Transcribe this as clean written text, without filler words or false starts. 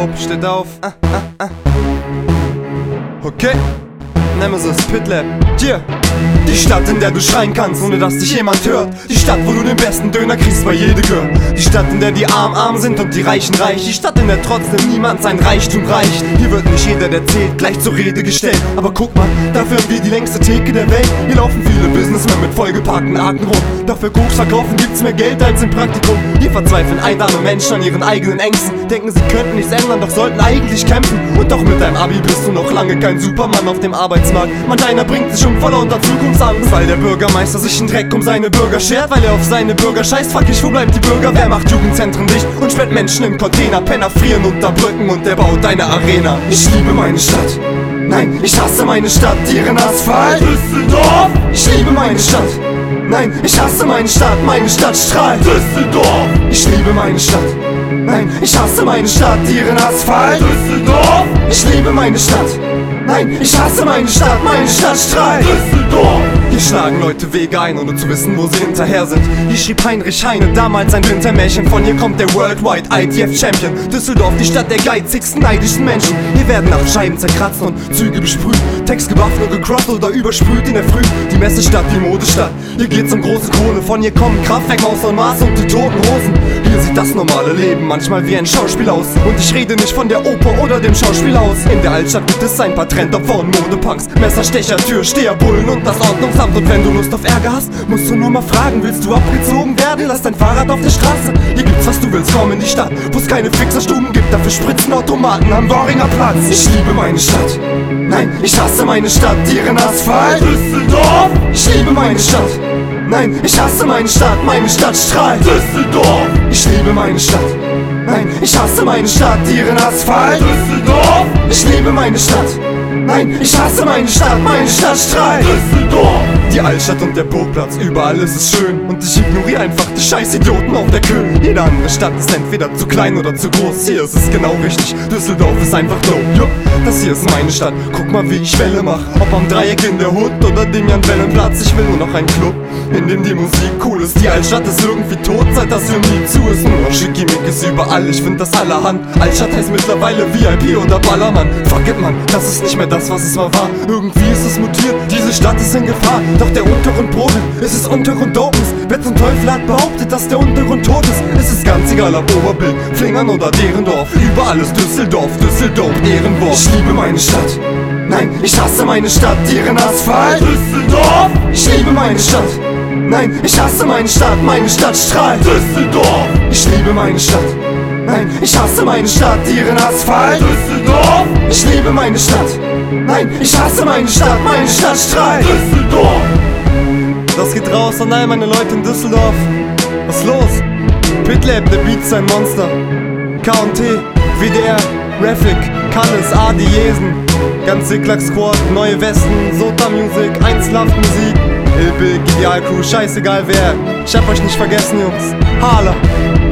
Dope, steht auf. Okay, Nemesis, Pitlab, yeah. Die Stadt, in der du schreien kannst, ohne dass dich jemand hört. Die Stadt, wo du den besten Döner kriegst bei jede Girl. Die Stadt, in der die Armen arm sind und die Reichen reich. Die Stadt, in der trotzdem niemand sein Reichtum reicht. Hier wird nicht jeder, der zählt, gleich zur Rede gestellt. Aber guck mal, dafür haben wir die längste Theke der Welt. Hier laufen viele Businessmen mit vollgeparkten Arten rum. Doch für Koks verkaufen gibt's mehr Geld als im Praktikum. Hier verzweifeln einsame Menschen an ihren eigenen Ängsten. Denken, sie könnten nichts ändern, doch sollten eigentlich kämpfen. Und doch mit deinem Abi bist du noch lange kein Supermann auf dem Arbeitsmarkt. Manch einer bringt sich um voller unter Zukunftsangst. Weil der Bürgermeister sich einen Dreck um seine Bürger schert. Weil er auf seine Bürger scheißt, fuck ich, wo bleibt die Bürger? Wer macht Jugendzentren dicht und sperrt Menschen in Container? Penner frieren unter Brücken und der baut eine Arena. Ich liebe meine Stadt. Nein, ich hasse meine Stadt, ihren Asphalt. Düsseldorf! Ich liebe meine Stadt. Nein, ich hasse meine Stadt strahlt. Düsseldorf! Ich liebe meine Stadt. Nein, ich hasse meine Stadt, ihren Asphalt. Düsseldorf! Ich liebe meine Stadt. Nein, ich hasse meine Stadt strahlt. Düsseldorf! Hier schlagen Leute Wege ein, ohne zu wissen, wo sie hinterher sind. Hier schrieb Heinrich Heine damals ein Wintermärchen. Von hier kommt der Worldwide ITF Champion. Düsseldorf, die Stadt der geizigsten, neidischsten Menschen. Hier werden nach Scheiben zerkratzt und Züge besprüht. Text gebufft und gecrosst oder übersprüht in der Früh. Die Messestadt, die Modestadt, hier geht's um große Kohle. Von hier kommen Kraftwerk, Maus und Mars und die toten Hosen. Hier sieht das normale Leben manchmal wie ein Schauspiel aus. Und ich rede nicht von der Oper oder dem Schauspielhaus. In der Altstadt gibt es ein paar Trendopfer und Modepunks, Messerstecher, Türsteher, Bullen und das Ordnungsamt. Und wenn du Lust auf Ärger hast, musst du nur mal fragen: Willst du abgezogen werden? Lass dein Fahrrad auf der Straße. Hier gibt's was du willst, komm in die Stadt, wo's keine Fixerstuben gibt, dafür Spritzenautomaten am Worringer Platz. Ich liebe meine Stadt. Nein, ich hasse meine Stadt, ihren Asphalt. Düsseldorf! Ich liebe meine Stadt. Nein, ich hasse meine Stadt strahlt. Düsseldorf! Ich liebe meine Stadt. Nein, ich hasse meine Stadt, ihren Asphalt. Düsseldorf! Ich liebe meine Stadt. Nein, ich hasse meine Stadt strahlt. Düsseldorf! Die Altstadt und der Burgplatz, überall ist es schön. Und ich ignoriere einfach die scheiß Idioten auf der Köln. Jede andere Stadt ist entweder zu klein oder zu groß. Hier ist es genau richtig, Düsseldorf ist einfach dope. Jo, das hier ist meine Stadt, guck mal wie ich Welle mach. Ob am Dreieck in der Hut oder dem Jan-Wellenplatz. Ich will nur noch einen Club, in dem die Musik cool ist. Die Altstadt ist irgendwie tot, seit das irgendwie zu ist. Nur noch Schickimickes überall, ich find das allerhand. Altstadt heißt mittlerweile VIP oder Ballermann. Fuck it, Mann, das ist nicht mehr das, was es mal war. Irgendwie ist es mutiert, diese Stadt ist in Gefahr. Doch der Untergrund brodelt, es ist Untergrund Dopens. Wer zum Teufel hat behauptet, dass der Untergrund tot ist? Es ist ganz egal, ob Oberbild, Flingern oder Derendorf. Überall ist Düsseldorf, Ehrenwort. Ich liebe meine Stadt. Nein, ich hasse meine Stadt, ihren Asphalt. Düsseldorf! Ich liebe meine Stadt. Nein, ich hasse meine Stadt strahlt. Düsseldorf! Ich liebe meine Stadt. Nein, ich hasse meine Stadt, ihren Asphalt. Düsseldorf! Ich liebe meine Stadt. Nein, ich hasse meine Stadt strahlt. Düsseldorf! Das geht raus an all meine Leute in Düsseldorf. Was ist los? Pitlab, der Beat ist ein Monster. K&T, WDR, Raffic, Kalles, Adi, Jesen. Ganz Sickler Squad, Neue Westen, Sota Music, Einzelhaft Musik. Ilbig, Ideal Crew, scheißegal wer. Ich hab euch nicht vergessen, Jungs. Hala!